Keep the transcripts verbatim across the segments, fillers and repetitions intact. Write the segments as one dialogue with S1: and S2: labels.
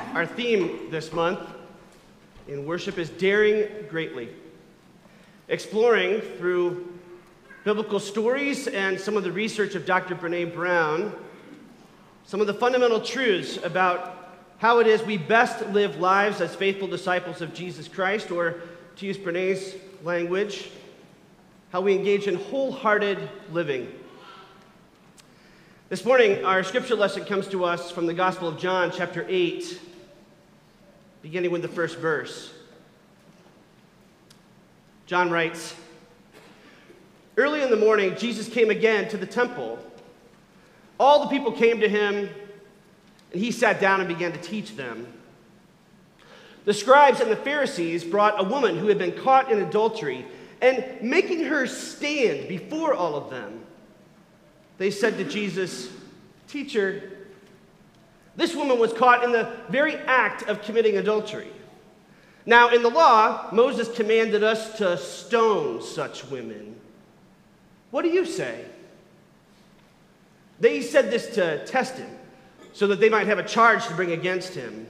S1: Our theme this month in worship is Daring Greatly, exploring through biblical stories and some of the research of Doctor Brene Brown some of the fundamental truths about how it is we best live lives as faithful disciples of Jesus Christ, or to use Brene's language, how we engage in wholehearted living. This morning, our scripture lesson comes to us from the Gospel of John, chapter eight, beginning with the first verse. John writes, "Early in the morning, Jesus came again to the temple. All the people came to him, and he sat down and began to teach them. The scribes and the Pharisees brought a woman who had been caught in adultery, and making her stand before all of them, they said to Jesus, 'Teacher, this woman was caught in the very act of committing adultery. Now, in the law, Moses commanded us to stone such women. What do you say?' They said this to test him, so that they might have a charge to bring against him.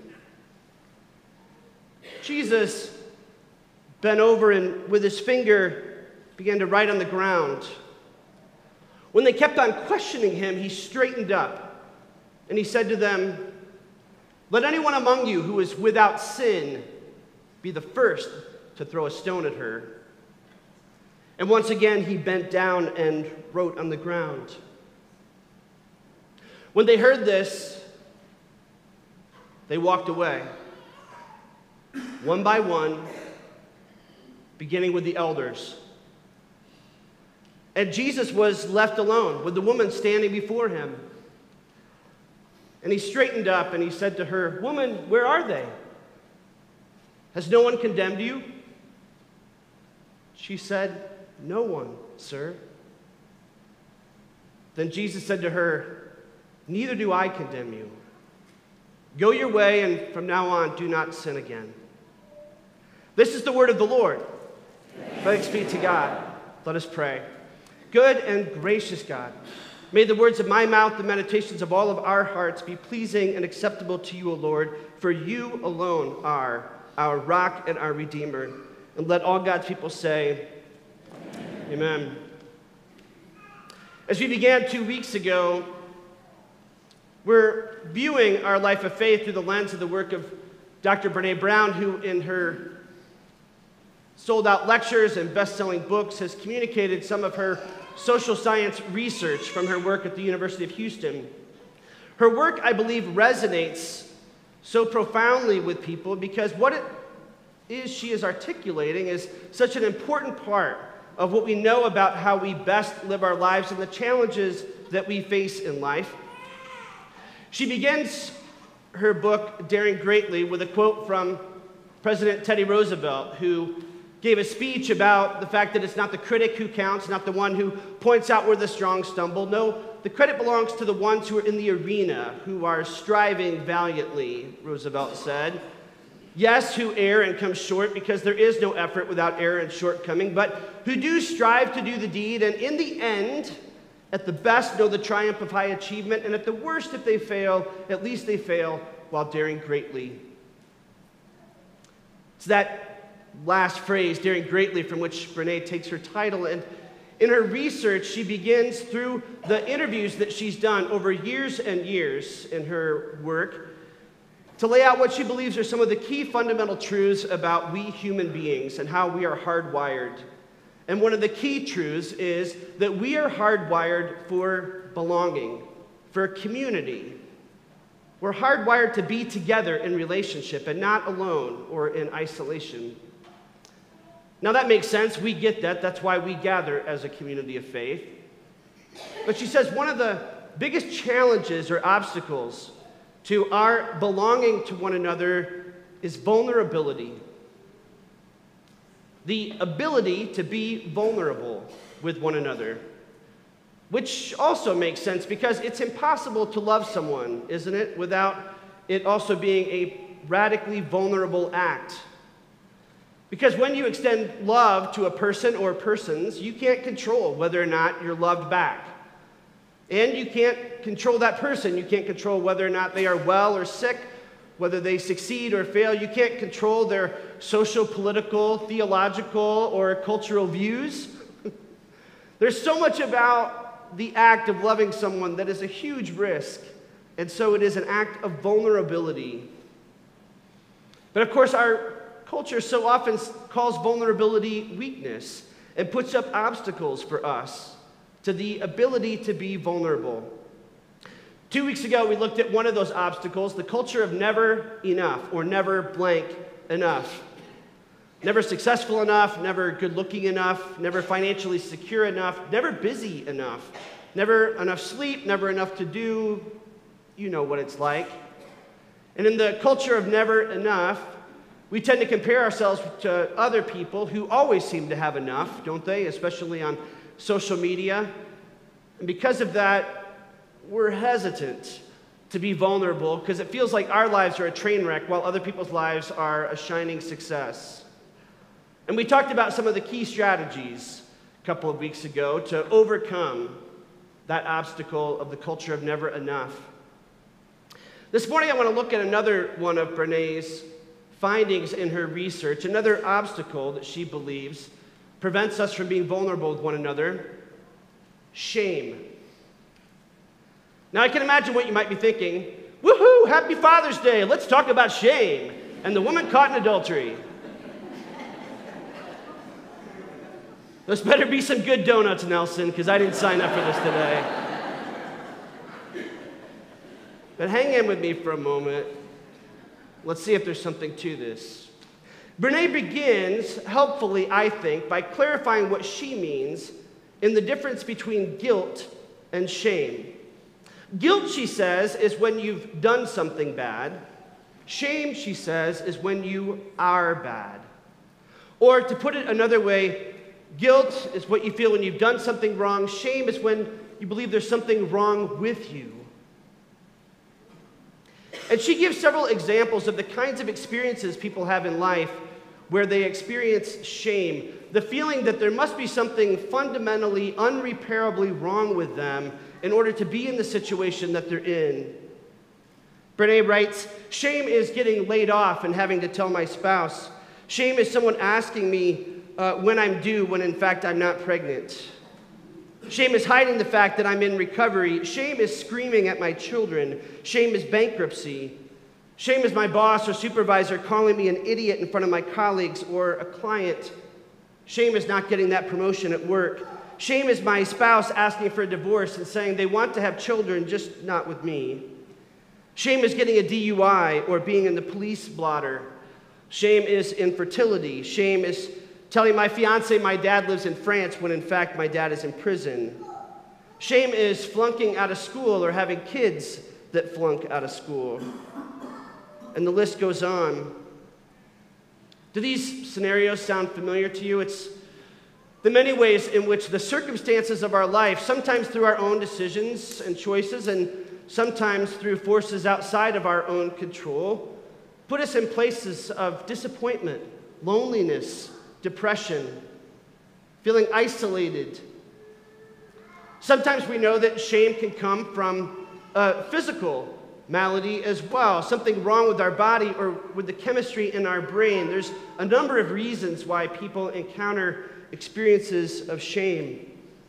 S1: Jesus bent over and with his finger began to write on the ground. When they kept on questioning him, he straightened up, and he said to them, 'Let anyone among you who is without sin be the first to throw a stone at her.' And once again he bent down and wrote on the ground. When they heard this, they walked away, one by one, beginning with the elders. And Jesus was left alone with the woman standing before him. And he straightened up and he said to her, 'Woman, where are they? Has no one condemned you?' She said, 'No one, sir.' Then Jesus said to her, 'Neither do I condemn you. Go your way, and from now on do not sin again.'" This is the word of the Lord. Thanks be to God. Let us pray. Good and gracious God, may the words of my mouth, the meditations of all of our hearts be pleasing and acceptable to you, O Lord, for you alone are our rock and our Redeemer. And let all God's people say, Amen. Amen. As we began two weeks ago, we're viewing our life of faith through the lens of the work of Doctor Brene Brown, who in her sold-out lectures and best-selling books has communicated some of her social science research from her work at the University of Houston. Her work, I believe, resonates so profoundly with people because what it is she is articulating is such an important part of what we know about how we best live our lives and the challenges that we face in life. She begins her book, Daring Greatly, with a quote from President Teddy Roosevelt, who gave a speech about the fact that it's not the critic who counts, not the one who points out where the strong stumble. No, the credit belongs to the ones who are in the arena, who are striving valiantly, Roosevelt said. Yes, who err and come short, because there is no effort without error and shortcoming, but who do strive to do the deed, and in the end, at the best, know the triumph of high achievement, and at the worst, if they fail, at least they fail while daring greatly. It's that last phrase, daring greatly, from which Brene takes her title. And in her research, she begins through the interviews that she's done over years and years in her work to lay out what she believes are some of the key fundamental truths about we human beings and how we are hardwired. And one of the key truths is that we are hardwired for belonging, for community. We're hardwired to be together in relationship and not alone or in isolation. Now that makes sense. We get that. That's why we gather as a community of faith. But she says one of the biggest challenges or obstacles to our belonging to one another is vulnerability. The ability to be vulnerable with one another, which also makes sense because it's impossible to love someone, isn't it, without it also being a radically vulnerable act. Because when you extend love to a person or persons, you can't control whether or not you're loved back. And you can't control that person. You can't control whether or not they are well or sick, whether they succeed or fail. You can't control their social, political, theological, or cultural views. There's so much about the act of loving someone that is a huge risk, and so it is an act of vulnerability. But of course, our culture so often calls vulnerability weakness and puts up obstacles for us to the ability to be vulnerable. Two weeks ago, we looked at one of those obstacles, the culture of never enough, or never blank enough. Never successful enough, never good-looking enough, never financially secure enough, never busy enough, never enough sleep, never enough to do. You know what it's like. And in the culture of never enough, we tend to compare ourselves to other people who always seem to have enough, don't they? Especially on social media. And because of that, we're hesitant to be vulnerable because it feels like our lives are a train wreck while other people's lives are a shining success. And we talked about some of the key strategies a couple of weeks ago to overcome that obstacle of the culture of never enough. This morning I want to look at another one of Brené's findings in her research, another obstacle that she believes prevents us from being vulnerable with one another: shame. Now, I can imagine what you might be thinking. Woohoo, happy Father's Day, let's talk about shame and the woman caught in adultery. This better be some good donuts, Nelson, because I didn't sign up for this today. But hang in with me for a moment. Let's see if there's something to this. Brené begins, helpfully, I think, by clarifying what she means in the difference between guilt and shame. Guilt, she says, is when you've done something bad. Shame, she says, is when you are bad. Or to put it another way, guilt is what you feel when you've done something wrong. Shame is when you believe there's something wrong with you. And she gives several examples of the kinds of experiences people have in life where they experience shame, the feeling that there must be something fundamentally, unrepairably wrong with them in order to be in the situation that they're in. Brené writes, shame is getting laid off and having to tell my spouse. Shame is someone asking me uh, when I'm due when in fact I'm not pregnant. Shame is hiding the fact that I'm in recovery. Shame is screaming at my children. Shame is bankruptcy. Shame is my boss or supervisor calling me an idiot in front of my colleagues or a client. Shame is not getting that promotion at work. Shame is my spouse asking for a divorce and saying they want to have children, just not with me. Shame is getting a D U I or being in the police blotter. Shame is infertility. Shame is telling my fiance my dad lives in France when in fact my dad is in prison. Shame is flunking out of school or having kids that flunk out of school. And the list goes on. Do these scenarios sound familiar to you? It's the many ways in which the circumstances of our life, sometimes through our own decisions and choices, and sometimes through forces outside of our own control, put us in places of disappointment, loneliness, depression, feeling isolated. Sometimes we know that shame can come from a physical malady as well, something wrong with our body or with the chemistry in our brain. There's a number of reasons why people encounter experiences of shame.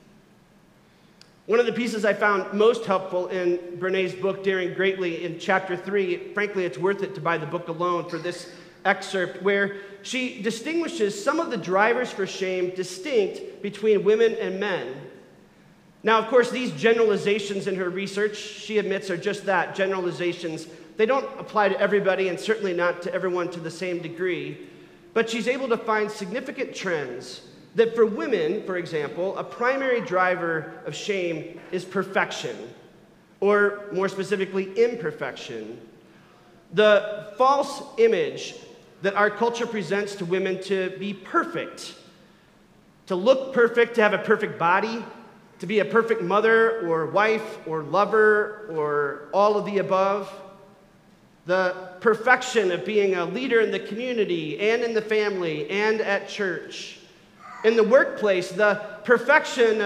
S1: One of the pieces I found most helpful in Brené's book, Daring Greatly, in chapter three, frankly, it's worth it to buy the book alone for this excerpt, where she distinguishes some of the drivers for shame distinct between women and men. Now, of course, these generalizations in her research, she admits, are just that, generalizations. They don't apply to everybody and certainly not to everyone to the same degree, but she's able to find significant trends that for women, for example, a primary driver of shame is perfection, or more specifically, imperfection. The false image that our culture presents to women to be perfect, to look perfect, to have a perfect body, to be a perfect mother or wife or lover or all of the above. The perfection of being a leader in the community and in the family and at church. In the workplace, the perfection of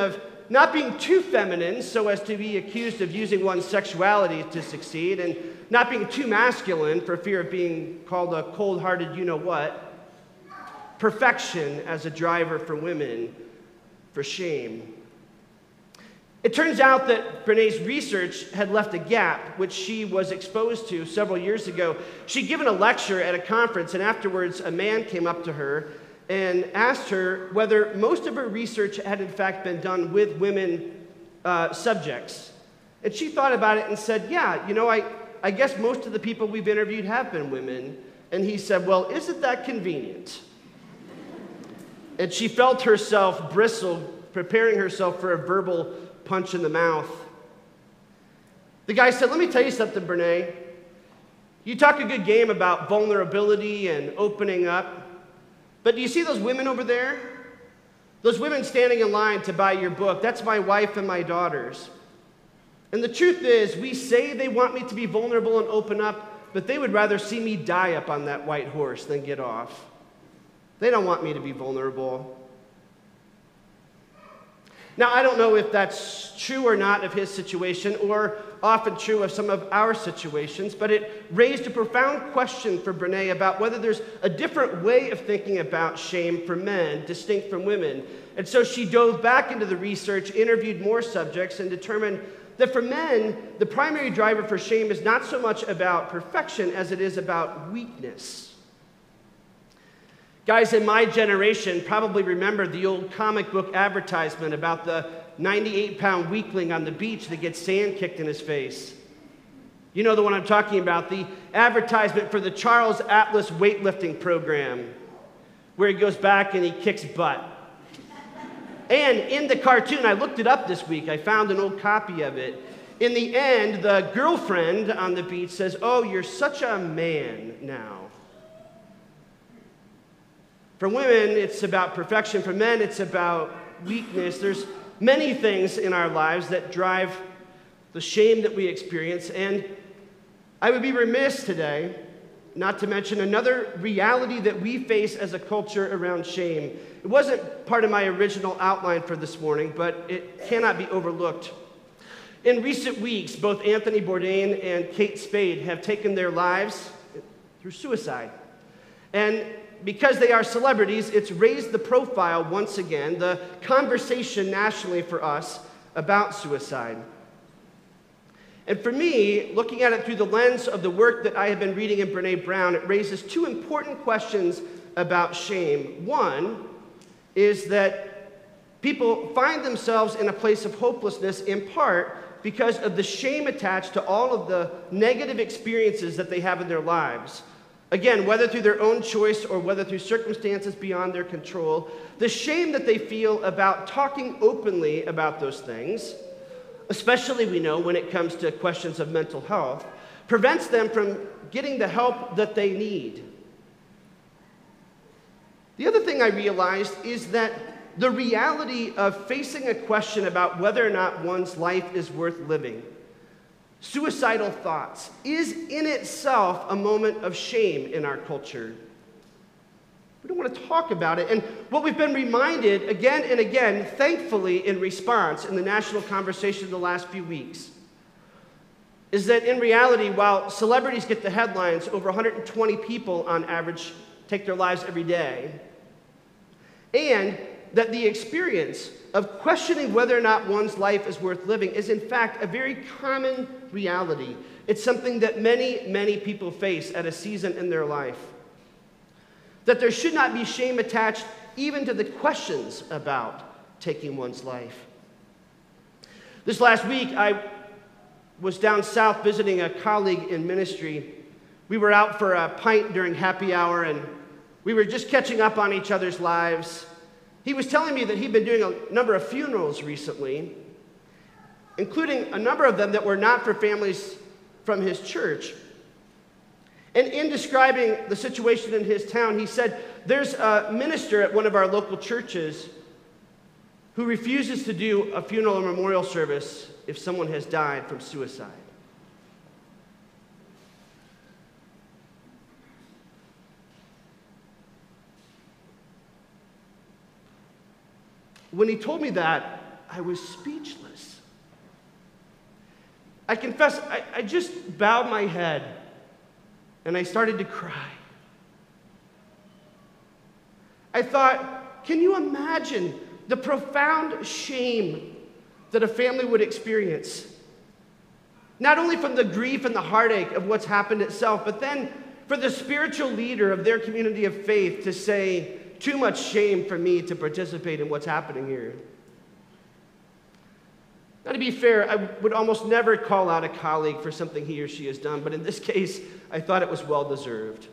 S1: not being too feminine so as to be accused of using one's sexuality to succeed, and not being too masculine for fear of being called a cold-hearted you-know-what. Perfection as a driver for women for shame. It turns out that Brené's research had left a gap, which she was exposed to several years ago. She'd given a lecture at a conference, and afterwards a man came up to her and asked her whether most of her research had in fact been done with women uh, subjects. And she thought about it and said, yeah, you know, I, I guess most of the people we've interviewed have been women. And he said, well, isn't that convenient? And she felt herself bristle, preparing herself for a verbal punch in the mouth. The guy said, let me tell you something, Brené. You talk a good game about vulnerability and opening up, but do you see those women over there? Those women standing in line to buy your book, that's my wife and my daughters. And the truth is, we say they want me to be vulnerable and open up, but they would rather see me die up on that white horse than get off. They don't want me to be vulnerable. Now, I don't know if that's true or not of his situation, or often true of some of our situations, but it raised a profound question for Brené about whether there's a different way of thinking about shame for men, distinct from women. And so she dove back into the research, interviewed more subjects, and determined that for men, the primary driver for shame is not so much about perfection as it is about weakness. Guys in my generation probably remember the old comic book advertisement about the ninety-eight pound weakling on the beach that gets sand kicked in his face. You know the one I'm talking about, the advertisement for the Charles Atlas weightlifting program, where he goes back and he kicks butt. And in the cartoon, I looked it up this week, I found an old copy of it. In the end, the girlfriend on the beach says, "Oh, you're such a man now." For women, it's about perfection. For men, it's about weakness. There's many things in our lives that drive the shame that we experience. And I would be remiss today not to mention another reality that we face as a culture around shame. It wasn't part of my original outline for this morning, but it cannot be overlooked. In recent weeks, both Anthony Bourdain and Kate Spade have taken their lives through suicide. And because they are celebrities, it's raised the profile once again, the conversation nationally for us about suicide. And for me, looking at it through the lens of the work that I have been reading in Brené Brown, it raises two important questions about shame. One is that people find themselves in a place of hopelessness in part because of the shame attached to all of the negative experiences that they have in their lives. Again, whether through their own choice or whether through circumstances beyond their control, the shame that they feel about talking openly about those things, especially we know when it comes to questions of mental health, prevents them from getting the help that they need. The other thing I realized is that the reality of facing a question about whether or not one's life is worth living, suicidal thoughts, is in itself a moment of shame in our culture. We don't want to talk about it. And what we've been reminded again and again, thankfully in response in the national conversation the last few weeks, is that in reality, while celebrities get the headlines, over one hundred twenty people on average take their lives every day, and that the experience of questioning whether or not one's life is worth living is in fact a very common reality. It's something that many, many people face at a season in their life. That there should not be shame attached even to the questions about taking one's life. This last week, I was down south visiting a colleague in ministry. We were out for a pint during happy hour, and we were just catching up on each other's lives. He was telling me that he'd been doing a number of funerals recently, including a number of them that were not for families from his church. And in describing the situation in his town, he said, there's a minister at one of our local churches who refuses to do a funeral or memorial service if someone has died from suicide. When he told me that, I was speechless. I confess, I, I just bowed my head and I started to cry. I thought, can you imagine the profound shame that a family would experience? Not only from the grief and the heartache of what's happened itself, but then for the spiritual leader of their community of faith to say, too much shame for me to participate in what's happening here. Now, to be fair, I would almost never call out a colleague for something he or she has done, but in this case, I thought it was well-deserved.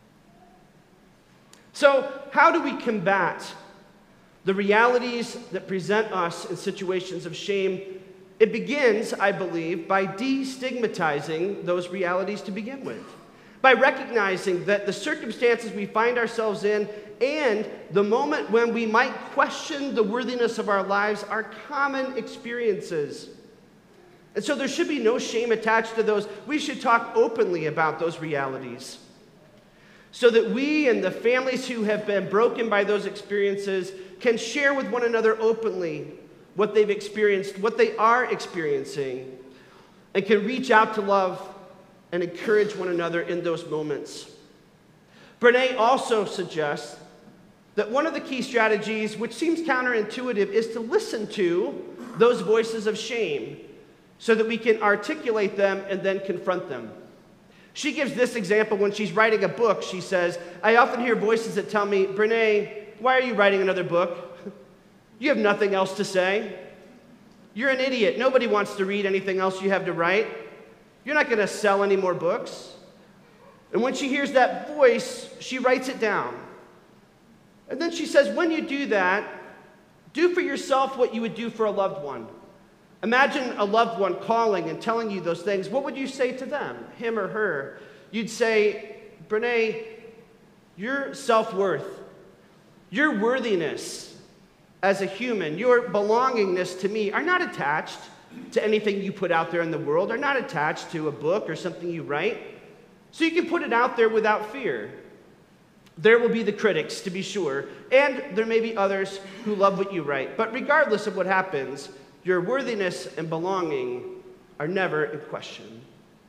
S1: So, how do we combat the realities that present us in situations of shame? It begins, I believe, by destigmatizing those realities to begin with, by recognizing that the circumstances we find ourselves in and the moment when we might question the worthiness of our lives are common experiences. And so there should be no shame attached to those. We should talk openly about those realities so that we and the families who have been broken by those experiences can share with one another openly what they've experienced, what they are experiencing, and can reach out to love and encourage one another in those moments. Brene also suggests that one of the key strategies, which seems counterintuitive, is to listen to those voices of shame so that we can articulate them and then confront them. She gives this example when she's writing a book. She says, I often hear voices that tell me, Brene, why are you writing another book? You have nothing else to say. You're an idiot. Nobody wants to read anything else you have to write. You're not going to sell any more books. And when she hears that voice, she writes it down. And then she says, when you do that, do for yourself what you would do for a loved one. Imagine a loved one calling and telling you those things. What would you say to them, him or her? You'd say, Brene, your self-worth, your worthiness as a human, your belongingness to me are not attached to anything you put out there in the world, are not attached to a book or something you write. So you can put it out there without fear. There will be the critics, to be sure, and there may be others who love what you write. But regardless of what happens, your worthiness and belonging are never in question.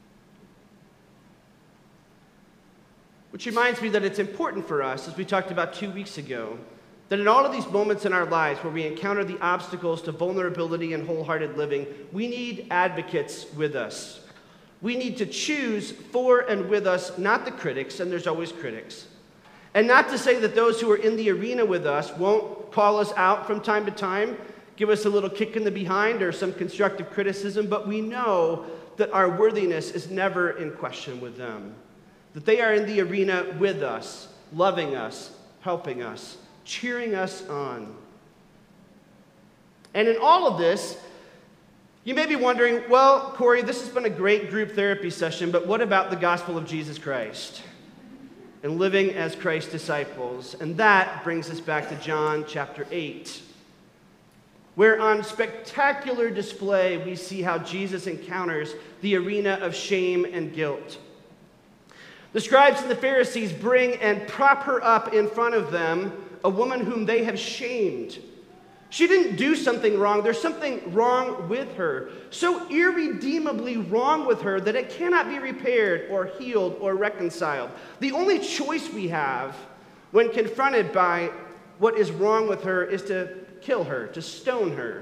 S1: Which reminds me that it's important for us, as we talked about two weeks ago, that in all of these moments in our lives where we encounter the obstacles to vulnerability and wholehearted living, we need advocates with us. We need to choose for and with us, not the critics, and there's always critics. And not to say that those who are in the arena with us won't call us out from time to time, give us a little kick in the behind or some constructive criticism, but we know that our worthiness is never in question with them. That they are in the arena with us, loving us, helping us, cheering us on. And in all of this, you may be wondering, well, Corey, this has been a great group therapy session, but what about the gospel of Jesus Christ and living as Christ's disciples? And that brings us back to John chapter eight, where on spectacular display we see how Jesus encounters the arena of shame and guilt. The scribes and the Pharisees bring and prop her up in front of them, a woman whom they have shamed. She didn't do something wrong. There's something wrong with her, so irredeemably wrong with her that it cannot be repaired or healed or reconciled. The only choice we have when confronted by what is wrong with her is to kill her, to stone her.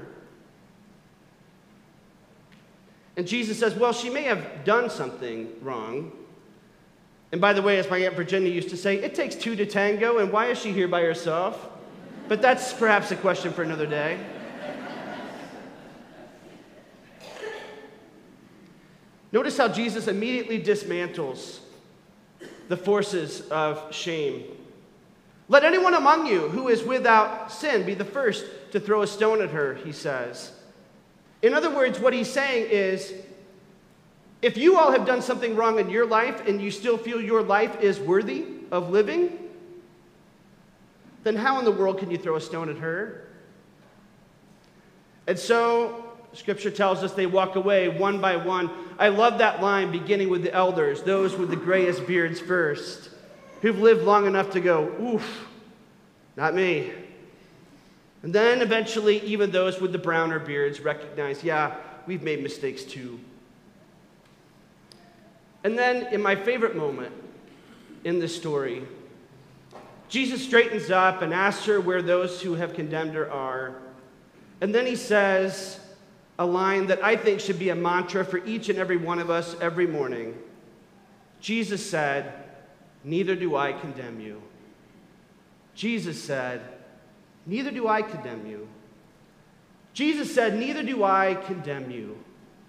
S1: And Jesus says, well, she may have done something wrong. And by the way, as my Aunt Virginia used to say, it takes two to tango, and why is she here by herself? But that's perhaps a question for another day. Notice how Jesus immediately dismantles the forces of shame. Let anyone among you who is without sin be the first to throw a stone at her, he says. In other words, what he's saying is, if you all have done something wrong in your life and you still feel your life is worthy of living, then how in the world can you throw a stone at her? And so, Scripture tells us they walk away one by one. I love that line beginning with the elders, those with the grayest beards first, who've lived long enough to go, oof, not me. And then eventually, even those with the browner beards recognize, yeah, we've made mistakes too. And then, in my favorite moment in this story, Jesus straightens up and asks her where those who have condemned her are. And then he says a line that I think should be a mantra for each and every one of us every morning. Jesus said, "Neither do I condemn you." Jesus said, "Neither do I condemn you." Jesus said, "Neither do I condemn you."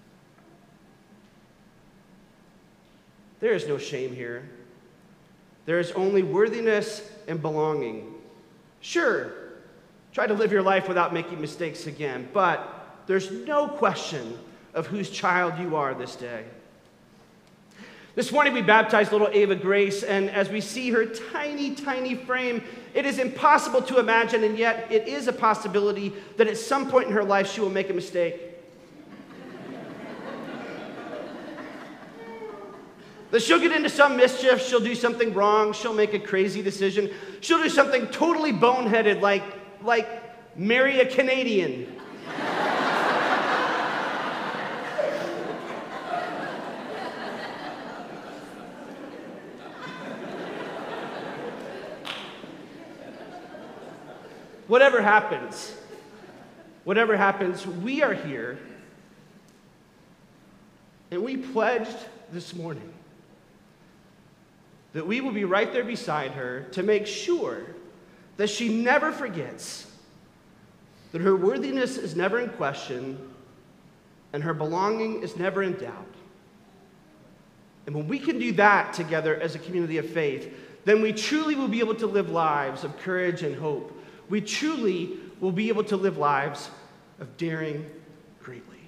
S1: There is no shame here. There is only worthiness and belonging. Sure, try to live your life without making mistakes again, but there's no question of whose child you are this day. This morning we baptized little Ava Grace, and as we see her tiny, tiny frame, it is impossible to imagine, and yet it is a possibility that at some point in her life she will make a mistake. That she'll get into some mischief, she'll do something wrong, she'll make a crazy decision, she'll do something totally boneheaded like, like marry a Canadian. Whatever happens, whatever happens, we are here, and we pledged this morning that we will be right there beside her to make sure that she never forgets that her worthiness is never in question and her belonging is never in doubt. And when we can do that together as a community of faith, then we truly will be able to live lives of courage and hope. We truly will be able to live lives of daring greatly.